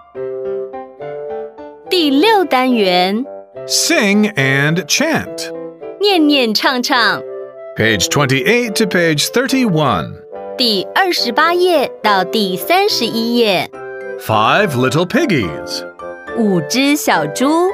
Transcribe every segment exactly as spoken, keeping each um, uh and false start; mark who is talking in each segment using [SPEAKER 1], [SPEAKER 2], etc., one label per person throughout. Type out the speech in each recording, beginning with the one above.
[SPEAKER 1] 第六单元
[SPEAKER 2] Sing and chant.
[SPEAKER 1] 念念唱唱
[SPEAKER 2] Page twenty-eight to page thirty-one.
[SPEAKER 1] 第二十八页到第三十一页
[SPEAKER 2] Five little piggies.
[SPEAKER 1] 五只小猪。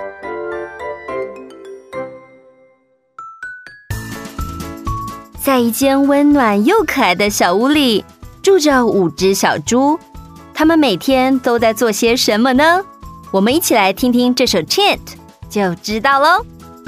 [SPEAKER 1] 在一间温暖又可爱的小屋里，住着五只小猪。它们每天都在做些什么呢？我们一起来听听这首 chant， 就知道咯。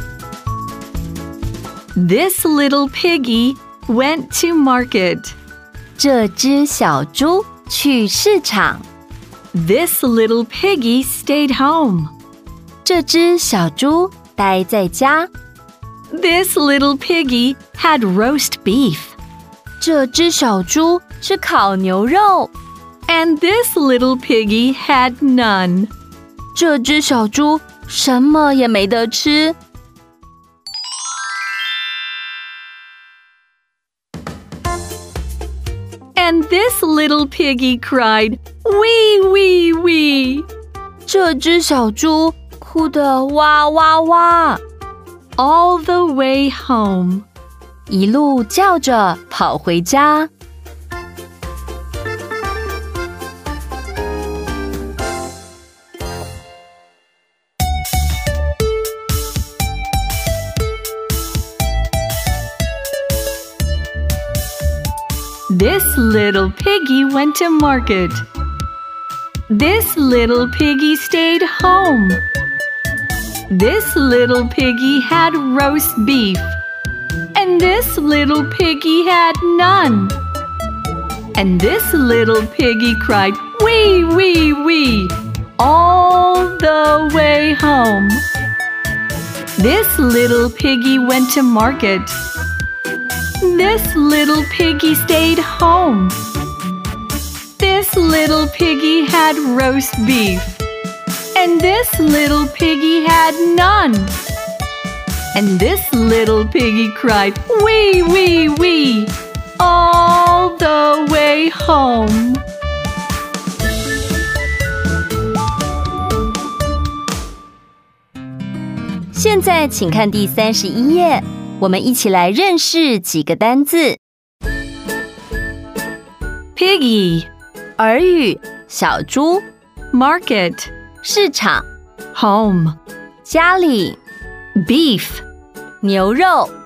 [SPEAKER 3] This little piggy went to market.
[SPEAKER 1] 这只小猪去市场。
[SPEAKER 3] This little piggy stayed home.
[SPEAKER 1] 这只小猪待在家。
[SPEAKER 3] This little piggy had roast beef.
[SPEAKER 1] 这只小猪吃烤牛肉。
[SPEAKER 3] And this little piggy had none.
[SPEAKER 1] 这只小猪什么也没得吃。
[SPEAKER 3] And this little piggy cried, wee, wee, wee.
[SPEAKER 1] 这只小猪哭得哇哇哇。
[SPEAKER 3] All the way home.
[SPEAKER 1] 一路叫着跑回家。
[SPEAKER 3] This little piggy went to market. This little piggy stayed home. This little piggy had roast beef. And this little piggy had none. And this little piggy cried, wee, wee, wee, all the way home. This little piggy went to market. This little piggy stayed home. This little piggy had roast beef. And this little piggy had none. And this little piggy cried, wee, wee, wee, all the way home.
[SPEAKER 1] 现在请看第三十一页，我们一起来认识几个单字。
[SPEAKER 3] Piggy
[SPEAKER 1] 耳语，小猪。
[SPEAKER 3] Market
[SPEAKER 1] 市场。
[SPEAKER 3] Home
[SPEAKER 1] 家里。
[SPEAKER 3] Beef
[SPEAKER 1] 牛肉。